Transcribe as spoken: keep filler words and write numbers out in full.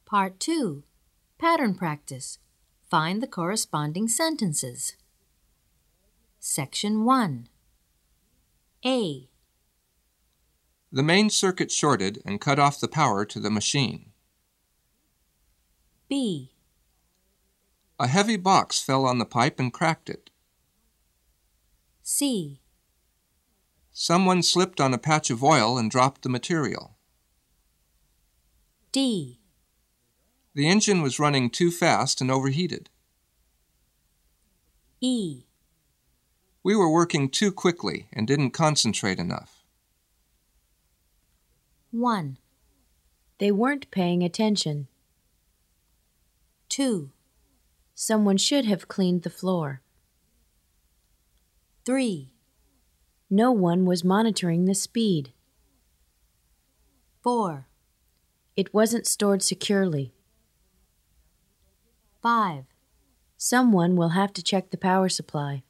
Part two. Pattern practice. Find the corresponding sentences. Section one. A. The main circuit shorted and cut off the power to the machine. B. A heavy box fell on the pipe and cracked it. C. Someone slipped on a patch of oil and dropped the material. D. The engine was running too fast and overheated. E. We were working too quickly and didn't concentrate enough. one. They weren't paying attention. two. Someone should have cleaned the floor. three. No one was monitoring the speed. four. It wasn't stored securely. five. Someone will have to check the power supply.